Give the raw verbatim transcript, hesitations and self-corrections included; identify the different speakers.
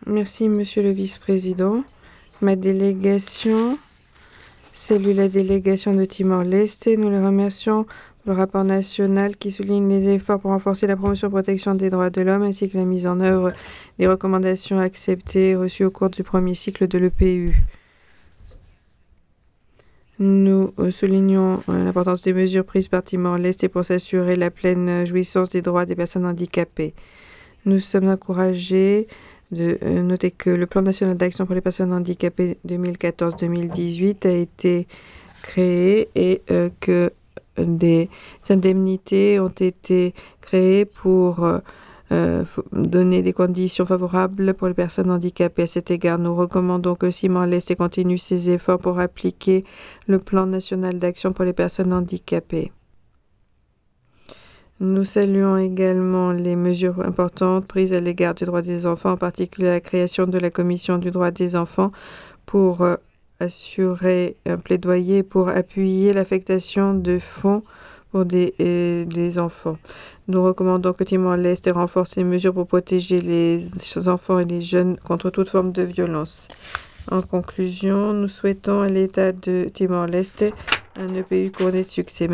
Speaker 1: Merci, Monsieur le Vice-président. Ma délégation salue la délégation de Timor-Leste et nous les remercions pour le rapport national qui souligne les efforts pour renforcer la promotion et protection des droits de l'homme ainsi que la mise en œuvre des recommandations acceptées et reçues au cours du premier cycle de l'E P U. Nous soulignons l'importance des mesures prises par Timor-Leste pour s'assurer la pleine jouissance des droits des personnes handicapées. Nous sommes encouragés de noter que le plan national d'action pour les personnes handicapées deux mille quatorze deux mille dix-huit a été créé et euh, que des indemnités ont été créées pour euh, donner des conditions favorables pour les personnes handicapées. À cet égard, nous recommandons que Timor-Leste continue ses efforts pour appliquer le plan national d'action pour les personnes handicapées. Nous saluons également les mesures importantes prises à l'égard du droit des enfants, en particulier la création de la Commission du droit des enfants pour euh, assurer un plaidoyer pour appuyer l'affectation de fonds pour des, euh, des enfants. Nous recommandons que Timor-Leste renforce les mesures pour protéger les enfants et les jeunes contre toute forme de violence. En conclusion, nous souhaitons à l'État de Timor-Leste un E P U couronné de succès.